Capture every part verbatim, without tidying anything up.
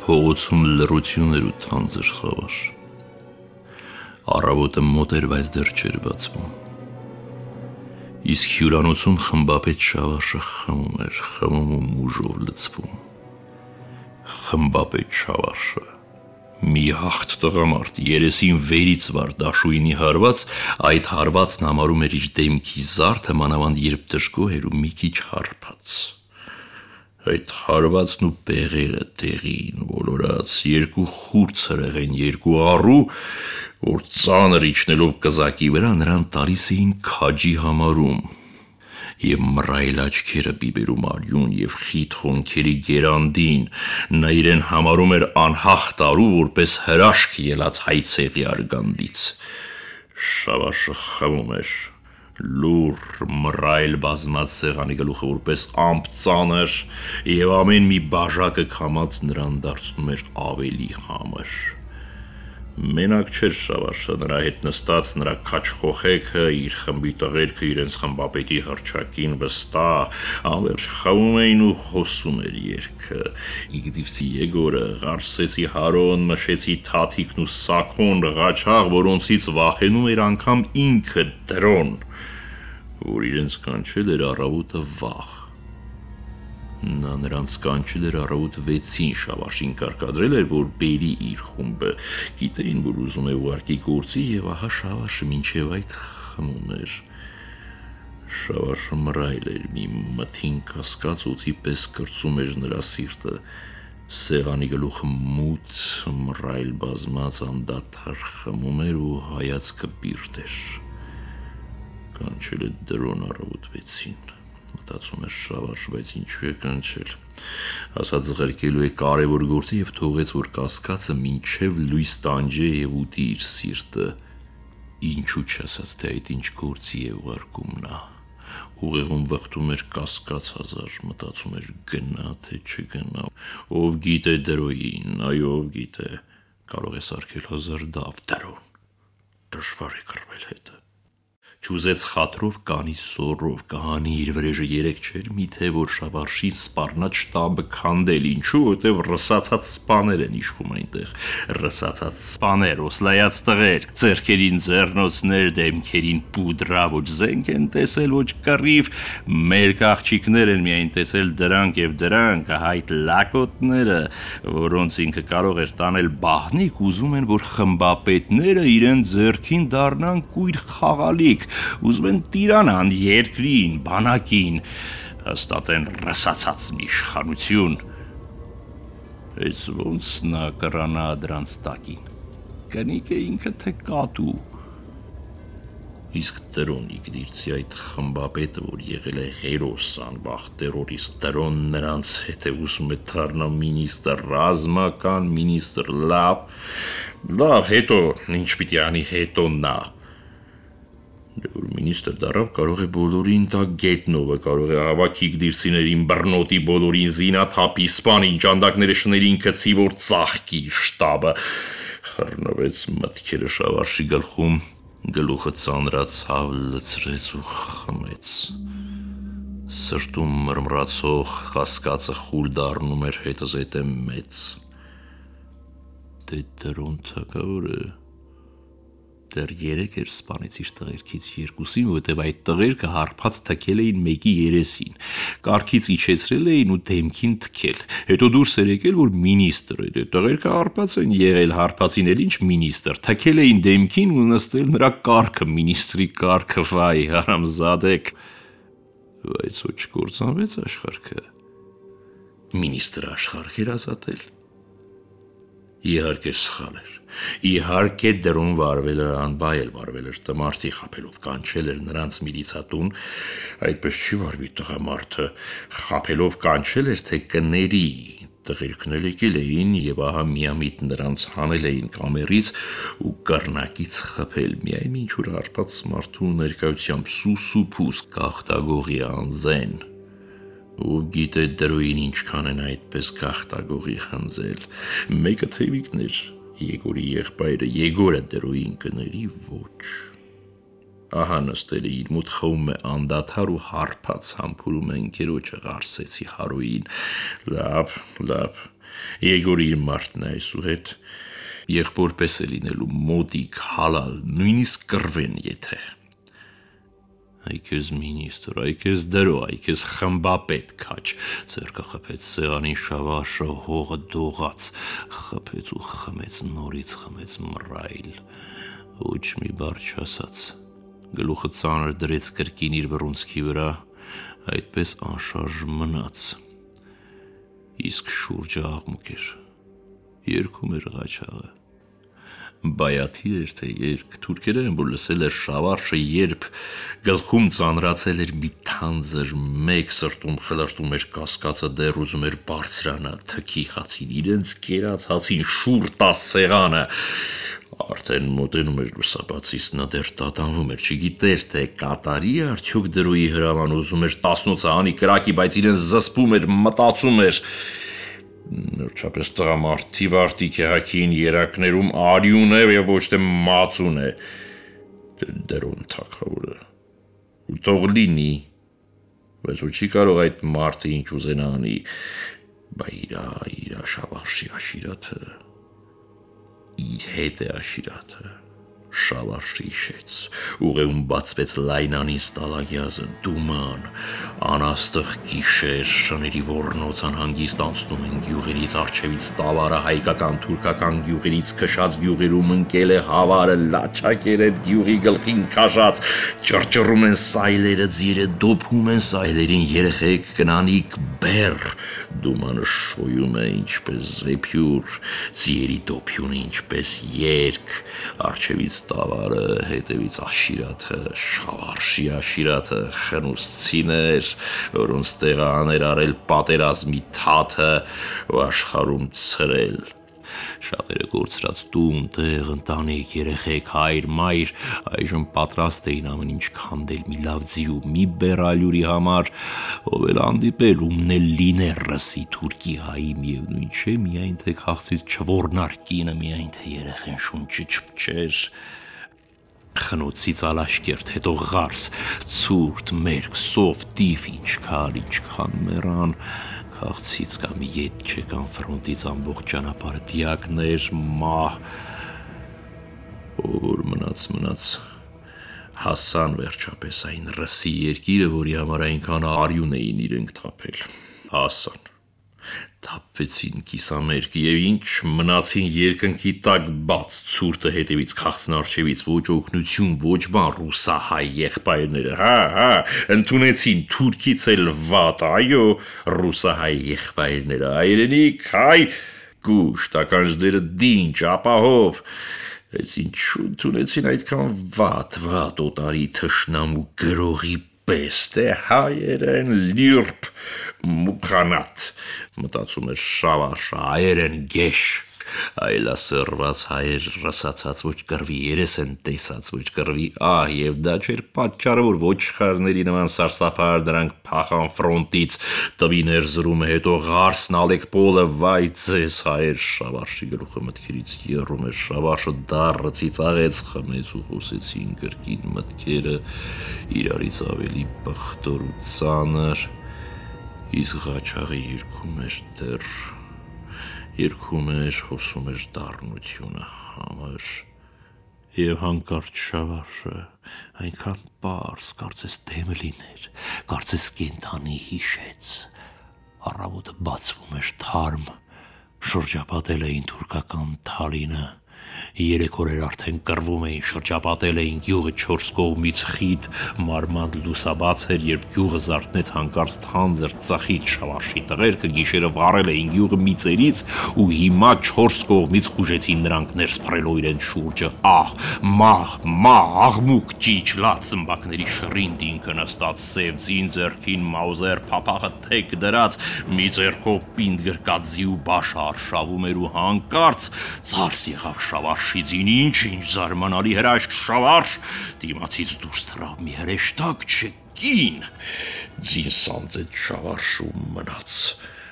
Փողոցում լռություն էր ու թանձր խավար։ Առավոտը մոտ էր, բայց դեռ չէր բացվում։ Իսկ հյուրանոցում խմբապետ Շավարշը խմում էր, խմում ու մուժով լցվում։ Խմբապետ Շավարշը, մի հաղթ տղամարդ, երեսին վերից վար դաշույնի հարված, այդ հարվածն համարում էր իր դեմքի զարդը, մանավանդ երբ դժգոհ էր ու մի քիչ հարբած։ Այդ հարվածն ու պեղերը տեղին ոլորած, երկու խուր ցրեղեն, երկու առու, որ ծանր իջնելով կզակի վրա նրան տալիս էին քաջի համարում, և մռայլ աչքերը բիբերում արյուն և խիտ խոնքերի գերանդին, նա իրեն համարում էր անհաղթ առու, որպես հրաշք ելած հայցեղի արգանդից։ Շավարշը խմում էր, լուռ, մռայլ բազմած սեղանի գլուխը որպես ամպ ծանր, և ամեն մի բաժակը քամած նրան դարձնում էր ավելի համր։ Մենակ չէր Շավարշը, նրա հետ նստած նրա քաջ-խոխեքը, իր խմբի տղերքը իրենց խմբապետի հռչակին վստահ, անվերջ խմում էին ու հոսում էր երգը. Իգդիվցի Եգորը, Ղարսեցի Հարոն, Մշեցի Թաթիկն ու Սաքոն, Ղաչաղ, որոնցից վախենում էր անգամ ինքը Դրոն, որ իրենց կանչել էր առավոտը վաղ։ Նա նրանց կանչել էր առավոտ վեցին, Շավարշին կարգադրել էր, որ բերի իր խումբը, գիտեին, որ ուզում է ուղարկի գործի, և ահա Շավարշը մինչև այդ խմում էր։ Շավարշը մռայլ էր, մի մթին կասկած օձի պես կրծում էր նրա սիրտը, սեղանի գլուխը մութ, մռայլ բազմած անդադար խմում էր ու հայացքը բիրտ էր։ Կանչել է Դրոն առավոտ վեցին, մտածում էր Շավարշը, բայց ինչու է կանչել, ասաց զղրկելու է կարևոր գործը և թողեց, որ կասկածը մինչև լույս տանջե և ուտի իր սիրտը։ Ինչու չասաց, թե այդ ինչ գործի է ուղարկում նա։ Ուղեղում վխտում էր կասկած հազար, մտածում էր գնա, թե չգնա, ով գիտե Դրոյին, այո, ով գիտե, կարող է սարքել հազար դավ, Դրոն, դժվար է կռվել հետը։ Չուզեց խաթրով կանի սորով, կհանի իր վրեժը երեք չէր միթե, որ Շավարշին սպառնաց շտաբը քանդել, ինչու, որտև ռսացած սպաներ են իշխում այնտեղ, ռսացած սպաներ, օսլայած տղեր, ձեռքերին ձեռնոցներ, դեմքերին պուդրա, ոչ զենք են տեսել, ոչ կռիվ, մեր աղջիկներ են միայն տեսել դրանք և դրանք, այդ լակոտները, որոնց ինքը կարող էր տանել բահնիկ, ուզում են, որ խմբապետները իրեն ձեռքին դառնան կույր խաղալիք, ուզում են տիրանան երկրին, բանակին, հաստատեն ռսացած մի իշխանություն։ Այս ոնց նա կռանա դրանց տակին, կնիկ է ինքը թե կատու։ Իսկ Դրոն Իգդիրցի այդ խմբապետը, որ եղել է հերոս, անվախ տերորիստ Դրոն, նրանց հետ է ուզում է դառնա մինիստր, ռազմական մինիստր, լավ, լավ, հետո, ինչ պիտի անի հետո նա։ Որ մինիստր դառավ, կարող է բոլորին տա գետնովը, կարող է հավաքի Իգդիրցիներին բռնոտի, բոլորին զինաթափի, սպանի, ճանդակները շների ինքծի, որ ծաղկի շտաբը։ Խռնվեց մտքերը Շավարշի գլխում, գլուխը ծանրացավ, լցրեց ու խմեց։ Սրտում մռմռացող կասկածը խուլ դառնում էր հետզհետե մեծ։ Դե Դրոն թագավոր է, դեռ երեկ էր սպանեց իր տղերքից երկուսին, որտև այդ տղերքը հարբած թքել էին մեկի երեսին, կառքից իջեցրել էին ու դեմքին թքել, հետո դուրս էր եկել, որ մինիստր էր, տղերքը հարբած են եղել, հարբածին էլ ինչ մինիստր, թքել էին դեմքին ու նստել նրա կառքը, մինիստրի կառքը, վայ, հարամզադեք, բայց ոչ չկործանվեց աշխարհքը, մինիստր աշխարհ էր ազատել։ Իհարկե սխալ էր, իհարկե Դրոն վարվել էր անբայել, վարվել էր տմարդի խաբելով, կանչել էր նրանց միլիցատուն, այդպես չի վարվի տղամարդը, խաբելով կանչել էր, թե կների, տղերքն էլ եկել էին և ահա միամիտ նրանց հանել էին կամերից ու կռնակից խփել, միայն ինչ-որ հարբած մարդու ներկայությամբ սուս ու փուս գաղտագողի անձեն։ Ով գիտե Դրոյին ինչքան են այդպես գաղտագողի խնձել, մեկը թևիկն էր, Եգորի եղբայրը, Եգորը Դրոյին կների ոչ։ Ահա նստել է իր մոտ խմում է անդադար ու հարբած համբուրում է ընկերոջը Ղարսեցի Հարոյին, լավ, լավ, Եգորի մարդն է այսուհետ, եղբորպես է լինելու մոտիկ, հալալ, նույնիսկ կռվեն եթե։ Այ քեզ մինիստր, այ քեզ դրո, այ քեզ խմբապետ քաչ, ձեռքը խփեց սեղանին շավաշը, հողը դողաց, խփեց ու խմեց, նորից խմեց մռայլ, ոչ մի բառ չասաց, գլուխը ծանր դրեց կրկին իր բռունցքի վրա, այդպես անշարժ մնաց, իսկ շուրջը աղմուկ էր, երգում էր Ղաչաղը, բայաթի էր թե երգ, թուրքերը են, որ լսել էր շավարշը, երբ գլխում ծանրացել էր մի թանձր, մեկ սրտում խլրտում էր կասկածը, դեռ ուզում էր բարձրանա, թքի հացին, իրենց կերած հացին, շուռ տաս սեղանը, արդեն մոտենում էր լուսաբացից, նա դեռ տատանվում էր, չգիտեր, թե կատարի արդյոք դրոյի հրաման, ուզում էր տասնոցը անի կրակի, բայց իրեն զսպում էր, մտածում էր, Նորչապես տղամարդի վարտիք է հագին երակներում արյուն է և ոչ թե մածուն է, դրոն թագավորը, ու թող լինի, բայց ու չի կարող այդ մարդը ինչ ուզենա անի, բա իրա, իրա շավարշի աշիրաթը, իր հետ է աշիրաթը, շավարշի իշեց, ուղեղում բացվեց լայնանի ստալագյազը, դուման, անաստղ գիշեր, շների ոռնոցան հանգիստ անցնում են գյուղերից, առջևից տավարը, հայկական, թուրքական գյուղերից քշած գյուղերում ընկել է հավարը, լաչակեր է գյուղի գլխին քաշած, ճռճռում են սայլերը, ձիերը դոփում են սայլերին, երեխեք կնանիկ բեռ, դումանը շոյում է ինչպես զեփյուր, ձիերի դոփյունը ինչպես երգ, առջևից տավարը, հետևից աշիրաթը, շավարշի աշիրաթը, խնուսցիներ, որոնց տեղը աներ արել պատերազմի թաթը ու աշխարհում ցրել, շատերը կորցրած տուն, տեղ, ընտանիք, երեխեք, հայր, մայր, այժմ պատրաստ էին ամեն ինչ քանդել մի լավ ձի ու մի բեռալյուրի համար, ով էլ հանդիպել, ումն էլ լիներ ռսի թուրքի հայի միևնույն չէ, միայն թե քաղցից չոռնար կինը, միայն թե երեխեն շունչը չփչեր, խնոցից ալաշկերտ, հետո ղարս, ցուրտ, մերկ, սով, տիֆ, ինչքան, ինչքան մեռան, քաղցից կամ ետ չեկան ֆրոնտից ամբողջ ճանապարհը դիակներ, մահ, ով որ մնաց, մնաց, հասան վերջապես այն ռսի երկիրը, որի համար այնքան արյուն էին իրենք թափել, հասան, թափվեցին կիսամերկ և ինչ մնացին երկնքի տակ բաց, ցուրտը հետևից, քաղցն առջևից, ոչ օգնություն, ոչ բան, ռուսահայ եղբայրները, հա, հա, ընդունեցին թուրքից էլ վատ, այո, ռուսահայ եղբայրները, այրենիք, հայ, գուշ, տականջները դինջ, ապահով, այս ինչու ընդունեցին այդքան վատ, վատ օտարի թշնամու գրողի պես, թե հայեր են լիրբ, մուխանատ, մտածում էր շավարշը, հայեր են գեշ, այլասերված հայեր ռսացած ոչ կռվի, երես են տեսած ոչ կռվի, ահ և դա չէր պատճառը, որ ոչխարների նման սարսափահար դրանք փախան ֆրոնտից, տվին էրզրումը, հետո ղարսն Ալեկպոլը, վայ ձեզ հայեր, շավարշի գլուխը մտքերից եռում էր, շավարշը դառը ծիծաղեց, խմեց ու խոսեցին կրկին մտքերը, իրարից ավելի պղտոր ու ծանր, իսկ Ղաչաղը երգում էր դեռ, երգում էր, հոսում էր դառնությունը համր, և հանկարծ շավարշը, այնքան պարզ, կարծես դեմ լիներ, կարծես կենդանի հիշեց, առավոտը բացվում էր թարմ, շրջապատել էին թուրքական թալինը, երեք օրեր արդեն կռվում էին, շրջապատել էին գյուղը չորս կողմից խիտ, մարմանդ լուսաբաց էր, երբ գյուղը զարթնեց հանկարծ թանձր ծխից շավարշի տղերքը, գիշերը վառել էին գյուղը միծերից ու հիմա չորս կողմից խուժեցին նրանք ներս փռելով իրենց շուրջը, ահ, մահ, մահ, աղմուկ, ճիչ, լաց ծմբակների շռինտինքը նստած սև ձին ձեռքին մաուզեր փափախը թեք դրած, մի ձեռքով պինդ գրկած ձի ու բաշը արշավում էր ու հանկարծ ծարս եղավ շավարշի ձին, ինչ-ինչ զարմանալի հրաշք, շավարշ, դիմացից դուրս թռավ մի հրեշտակ չկին, ձին սանձեց շավարշում մնաց,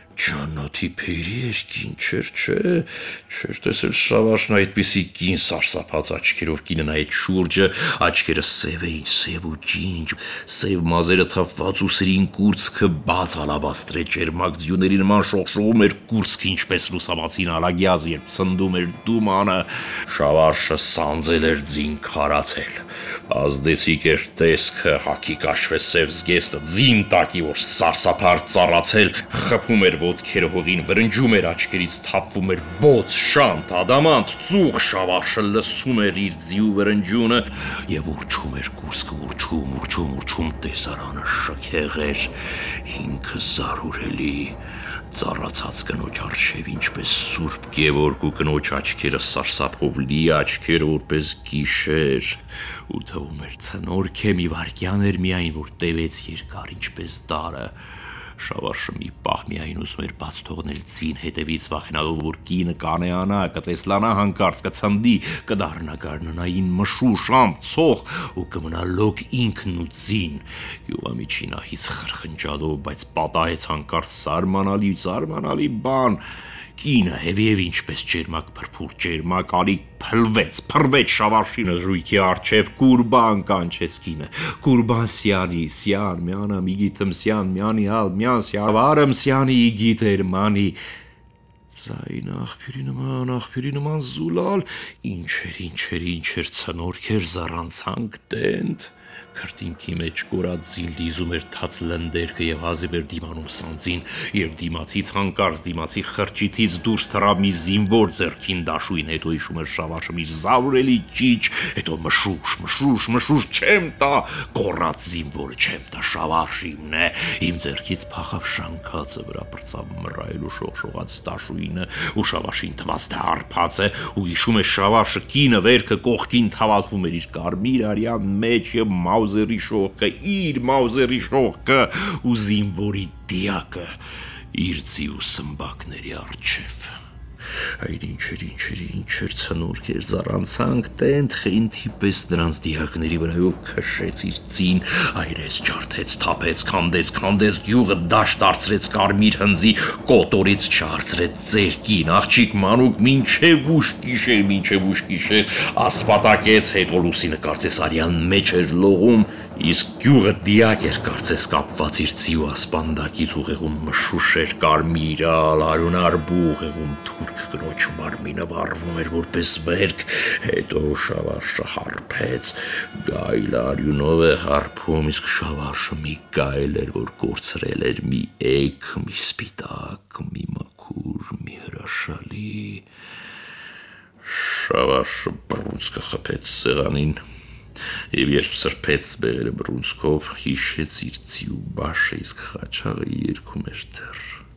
Ջաննաթի փերի երկին, չէր, չէ, չէր տեսել Շավարշն այդպիսի կին սարսափած աչքերով կինը նայեց շուրջը, աչքերը սև էին, սև ու ջինջ, սև մազերը թափված ուսերին կուրծքը բաց ալաբաստրե ճերմակ ձյուների նման շողշողում էր կուրծքը, ինչպես լուսամացին ալագյազ, երբ ցնդում էր դումանը, Շավարշը սանձել էր ձին քարացել, ազդեցիկ էր տեսքը, հագի կաշվեց սև զգեստը, ձին տակի, որ սարսափար ծառացել, խփում էր ոտքերը հողին, վրնջում էր աչքերից, թափվում էր բոց, շանթ, ադամանտ, ծուխ, Շավարշը լսում էր իր ձիու վրնջյունը եւ ուրջում էր կուրծքը, ուրջում, ուրջում, ուրջում, տեսարանը շքեղ էր, հիմքը զարուրելի, ծառացած կնոջ առջև ինչպես Սուրբ Գևորգ ու կնոջ աչքերը սարսափով լի աչքերը որպես գիշեր ու թվում էր ցնորք է մի վարքյան էր միայն որ տևեց երկար ինչպես դարը Շավարշը մի պահ միայն ուզում էր բաց թողնել ձին հետևից վախենալով որ կինը կանեանա կտեսլանա հանկարծ կցնդի կդառնա գարնանային մշուշ ամցող ու կմնա լոկ ինքն ու ձին յուղամիջինահից խրխնջալով բայց պատահեց հանկարծ սարմանալի զարմանալի բան կինը հեվիև ինչպես ջերմակ փրփուր ջերմակ ալիք փլվեց փռվեց Շավարշինը զույգի առջև կուրբան կանչեց կինը կուրբան սյանի սյան միանա միգիտեմ սյան միանի ալ միան սյավարım սյանի իգիտեր մանի Ձայն աղբյուրի նման աղբյուրի նման զուլալ ինչեր ինչեր ինչեր ցնորք էր զառանցանք տենդ Քրտինքի մեջ կորած զին լիզում էր թաց լնդերքը եւ հազիվ էր դիմանում սանձին եւ դիմացից հանկարծ դիմացի խրճիթից դուրս թռավ մի զինվոր ձեռքին դաշույն հետո հիշում էր Շավարշը մի զավրելի ճիչ հետո մշուշ մշուշ մշուշ չեմ տա կորած զինվորը չեմ տա Շավարշիմն է իմ ձեռքից փախավ շանքածը վրա բրծավ մռայլ ու շողշողած դաշույնը ու Շավարշին թվաց թե արփած է ու հիշում է Շավարշը կինը վերքը կողքին թավալվում էր իր կարմիր արյան մեջ եւ Մաուզերի շողքը, իր Մաուզերի շողքը ու զինվորի դիակը իր ձիու սմբակների առջև։ Այդ ինչեր, ինչեր, ինչեր ցնորք էր զառանցանք տենդ խինթի պես նրանց դիակների վրայով քշեց իր ձին, այրեց, ջարդեց, թափեց, քանդեց, քանդեց, գյուղը դաշ դարձրեց կարմիր հնձի, կոտորից չարծրեց ծեր կին, աղջիկ մանուկ մինչև ուշ գիշեր, մինչև ուշ գիշեր, ասպատակեց, հետո լուսինը կարծես արյան մեջ էր լողում, իսկ գյուղը դիակ էր կարծես կապված իր ձիու ասպանդակից ուղեղում մշուշ էր կարմիր ալ, արյունարբու ուղեղում թուրք կնոջ մարմինը վառվում էր որպես վերք, հետո Շավարշը հարբեց, գայլ արյունով է հարբում, իսկ Շավարշը մի գայլ էր, որ կորցրել էր մի էգ, մի սպիտակ, մի մաքուր, մի հրաշալի, Շավարշը բռունցքը խփեց սեղանին, Եվ երբ սրբեց բեղերը բռունցքով, հիշեց իր ձիու բաշը, իսկ խաչաղը երգում էր դեռ։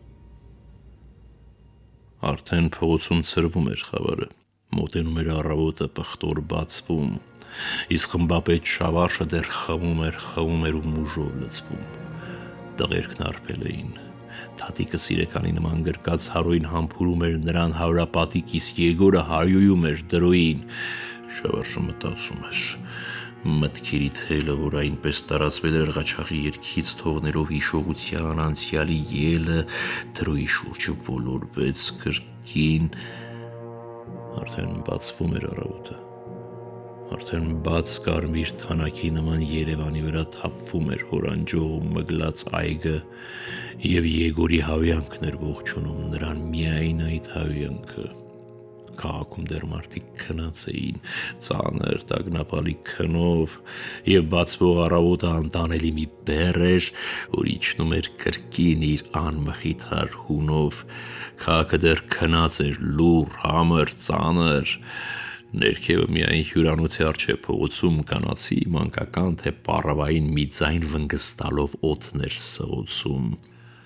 Արդեն փողոցում ցրվում էր խավարը, մոտենում էր առավոտը պղտոր բացվում, իսկ խմբապետ Շավարշը դեռ խմում էր, խմում էր ու մուժով լցվում։ Տղերքն արբել էին։ Թատիկը սիրեկանի նման գրկած հարոյին համբուրում էր նրան հարուրապատիկ, իսկ Եգորը հայոյում էր դրոյին։ Շավարշը մտածում էր, մտքերի թելը, որ այնպես տարածվել էր Ղաչաղի երգից թողնելով հիշողության անցյալի ելը, դրոյի շուրջը ոլորվեց կրկին, արդեն բացվում էր առավոտը, արդեն բաց կարմիր թանակի նման Երևանի վրա թափվում էր հորանջող մգլած այգը և Եգորի հավյանքն էր ողջունում նրան միայն այդ հավյանքը։ Քաղաքում դեռ մարդիկ քնած էին, ծանր տագնապալի քնով և բացվող առավոտը անտանելի մի բեռ էր, որ իջնում էր կրկին իր անմխիթար հունով, քաղաքը դեռ քնած էր, լուռ, համր, ծանր, ներքևը միայն հյուրանոցի առջև փողոցում կանացի մանկական թե պառավային մի ձայն վնգստալով օդն էր սղոցում։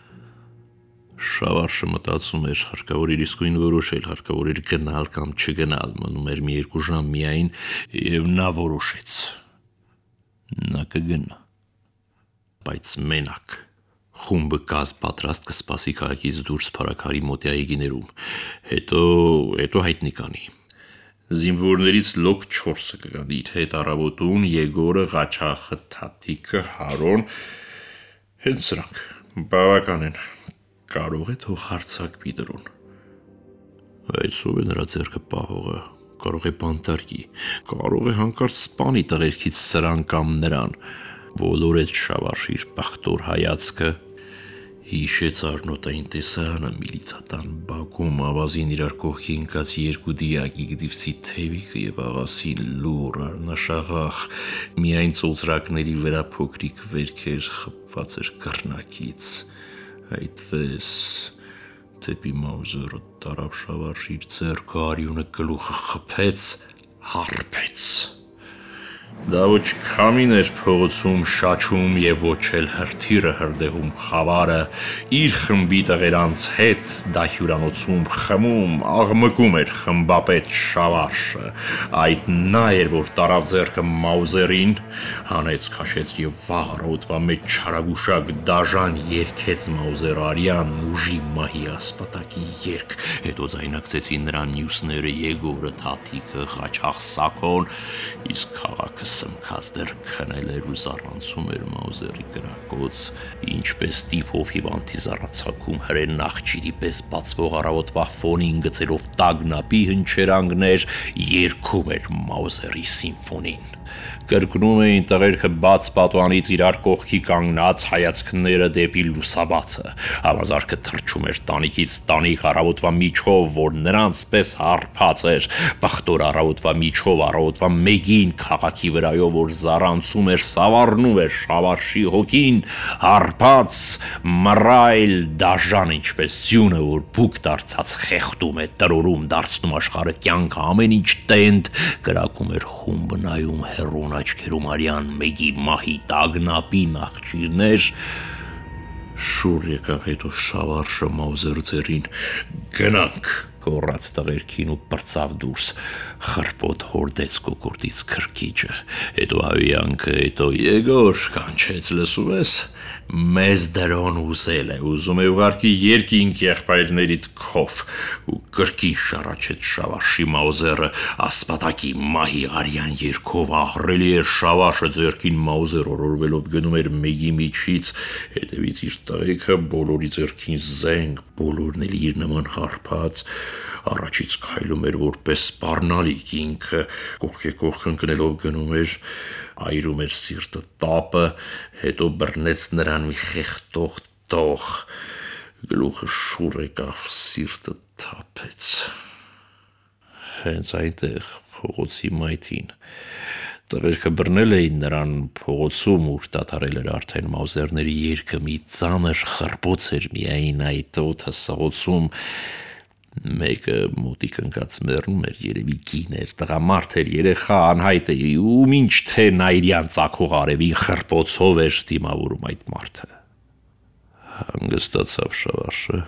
Շավարշը մտածում էր, հարկավոր էր իսկույն որոշել, հարկավոր էր գնալ կամ չգնալ, մնում էր մի երկու ժամ միայն և նա որոշեց, նա կգնա, բայց մենակ, խումբը կազմ պատրաստ կսպասի քաղաքից դուրս փարաքարի մոտի այգիներում, հետո, հետո հայտնի կանի։ Զինվորներից լոկ չորսը կգան իր հետ առավոտուն, Եգորը, Ղաչաղը, Թատիկը, Հարոն, հենց սրանք, բավական են։ Կարող է թող հարցակվի դրուն։ Բայց ով է նրա ձեռքը պահողը, կարող է բանտարկի, կարող է հանկարծ սպանի տղերքից սրան կամ նրան, ոլորեց Շավարշի իր պախտոր հայացքը, հիշեց Արնոտային տեսարանը միլիցատան բակում ավազին իրար կողքի ընկած երկու դիակի գդիվցի թևիկը և աղասին լուր արնաշաղախ, միայն ծոծրակների վրա փոքրիկ վերքեր խփված էր կռնակից, այդպես դեպի Մաուզերը տարավ Շավարշի իր ձեռքը, արյունը գլուխը խփեց, հարբեց։ Դա ոչ քամին էր փողոցում շաչում և ոչ էլ հրթիռը հրդեհում խավարը, իր խմբի տղերանց հետ դա հյուրանոցում խմում, աղմկում էր խմբապետ Շավարշը, այդ նա էր, որ տարավ ձեռքը Մաուզերին, հանեց քաշեց և վաղ առավոտվա մեջ չարագուշակ դաժան երգեց Մաուզեր արյան ուժի մահի ասպատակի երգ, հետո ձայնակցեցին նրան մյուսները Եգորը, Թաթիկը, Ղաչաղ Սաքոն, իսկ քաղաքը սմքած դեռ քնել էր ու զառանցում էր Մաուզերի կրակոց, ինչպես տիփով հիվանդի զառացակում հրեն նախճիրի պես բացվող առավոտվա ֆոնին գծելով տագնապի հնչերանգներ, երգում էր Մաուզերի սիմֆոնին։ Կրկնում էին տղերքը բաց պատուանից իրար կողքի կանգնած հայացքները դեպի լուսաբացը, համազարքը թռչում էր տանիքից տանիք առավոտվա միջով, որ նրանց պես հարբած էր, պախտոր առավոտվա միջով առավոտվա մեկին քաղաքի վրայով, որ զառանցում էր, սավառնում էր Շավարշի հոգին, հարբած, մռայլ, դաժան ինչպես ձյունը, որ բուկ դարձած խեղդում է, տրորում, դարձնում աշխարհը կյանքը ամեն ինչ տենդ, կրակում էր խումբը նայում հեռուն աչքերում արյան մեկի մահի տագնապի նախճիրներ, շուռ եկավ հետո Շավարշը Մաուզեր ձեռին, գնանք, գոռաց տղերքին ու պրծավ դուրս, խրպոտ հորդեց կոկորդից քրքիջը, հետո հայյանքը, հետո Եգոր կանչեց, լսում ես, մեզ դրոն ուզել է, ուզում է ուղարկի երկինք եղբայրներիդ քով, ու կրկին շառաչեց Շավարշի Մաուզերը, ասպատակի մահի արյան երգով ահռելի էր Շավարշը ձեռքին Մաուզեր օրորվելով գնում էր մեկի միջից, հետևից իր տղեկը բոլորի ձեռքին զենք, բոլորն էլ իր նման հարբած, առաջից քայլում էր որպես սպառնալիք, ինքը կողքի կողք ընկնելով գնում էր, այրում էր սիրտը տապը, հետո բռնեց նրան մի խեղդող տող, գլուխը շուռ եկավ, սիրտը թափեց։ Հենց այնտեղ փողոցի մայթին տղերքը բռնել էին նրան փողոցում, ուր դադարել էր արդեն Մաուզերների երգը, մի ծանր խռպոց էր միայն այդ օդը սղոցում, մեկը մոտիկ ընկած մեռնում էր, երևի կին էր, տղամարդ էր, երեխա անհայտ է, ում ինչ թե նա իրյան ծագող արևին խռպոցով էր դիմավորում այդ մարդը։ Հանգստացավ Շավարշը,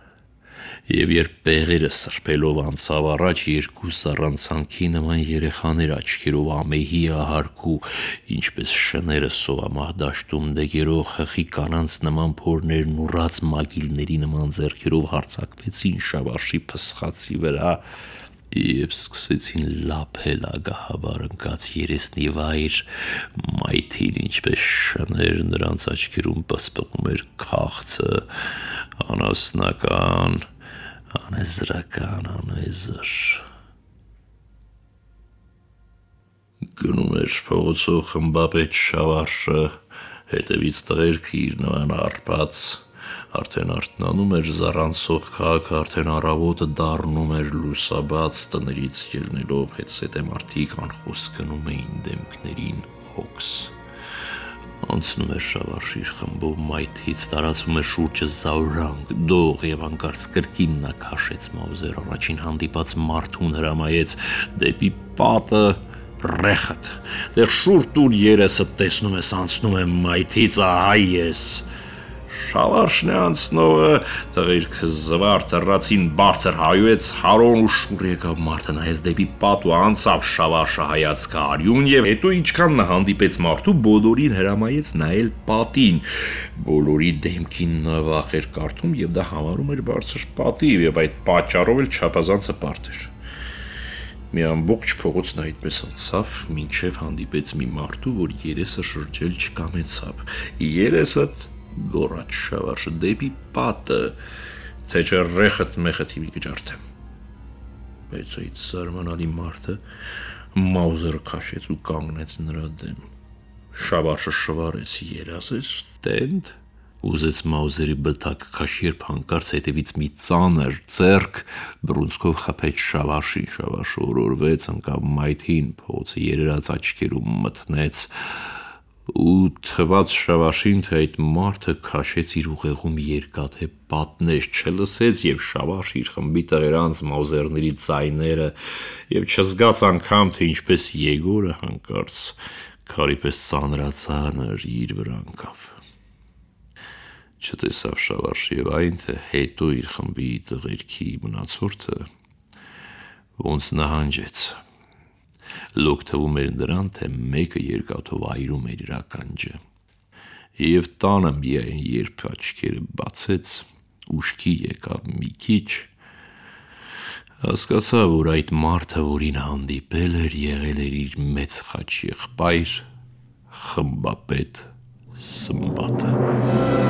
և երբ պեղերը սրբելով անցավ առաջ, երկու սառանցանքի նման երեխաներ աչքերով ամեհի ահարկու, ինչպես շները սովամահ դաշտում դեգերող հղի կանանց նման փորներն ուռած մագիլների նման ձեռքերով հարձակվեցին Շավարշի փսխացի վրա և սկսեցին լափել ագահաբար ընկած երեսնի վայր, մայթին ինչպես շներ նրանց աչքերում պսպղում էր քաղցը, անասնական, անեզրական, անեզր։ Գնում էր փողոցով խմբապետ Շավարշը, հետևից տղերքը իր նման հարբած, արդեն արթնանում էր զառանցող քաղաքը, արդեն առավոտը դառնում էր լուսաբաց, տներից ելնելով հետզհետե մարդիկ անխոս գնում էին դեմքներին հոգս։ Անցնում էր Շավարշի իր խմբով մայթից, տարածում էր շուրջը զաուրանք, դող և հանկարծ կրկին նա քաշեց Մաուզեր, առաջին հանդիպած մարդուն հրամայեց դեպի պատը, ռեխդ, դեռ շուռ տուր երեսդ, տեսնում ես անցնում եմ մայթից, ահա ես։ Շավարշն է անցնողը, տղերքը զվարթ հռացին, բարձր հայոց հարոն ու շուռ եկավ մարդը, նայեց դեպի պատ ու անցավ Շավարշը հայացքը արյուն և հետո ինչքան նա հանդիպեց մարդու, բոլորին հրամայեց նայել պատին, բոլորի դեմքին նա վախ էր կարդում և դա համարում էր բարձր պատիվ և այդ պատճառով էլ չափազանցը բարդ էր։ Մի ամբողջ փողոցն այդպես անցավ, մինչև հանդիպեց մի մարդու, որ երեսը շրջել չկամեցավ։ Երեսդ գոռաց Շավարշը դեպի պատը, թե չէ ռեխդ մեխդ հիվի կջարդեմ։ Բայց այդ զարմանալի մարդը Մաուզերը քաշեց ու կանգնեց նրա դեմ։ Շավարշը շվարեց, երազես տենդ, ուզեց Մաուզերի բթակ քաշ, երբ հանկարծ հետևից մի ծանր ձեռք բռունցքով խփեց Շավարշին, Շավարշը օրորվեց, ընկավ մայթին, փողոցը երերած աչքերում մթնեց ու թվաց Շավարշին, թե այդ մարդը քաշեց իր ուղեղում երկաթե պատնեշ, չլսեց եւ Շավարշը իր խմբի տղերանց Մաուզերների ձայները եւ չզգաց անգամ, թե ինչպես Եգորը հանկարծ քարի պես ծանրացաներ իր վրա ընկավ։ Չտեսավ Շավարշը եւ այն, թե հետո իր խմբի տղերքի մնացորդը ոնց նահանջեց։ Լոկ թվում էր նրան, թե մեկը երկաթով այրում էր իր ականջը։ Եվ տանը միայն երբ աչքերը բացեց, ուշքի եկավ մի քիչ, հասկացավ, որ այդ մարդը, որին հանդիպել էր, եղել էր իր մեծ խաչեղբայր, խմբապետ Սմբատը։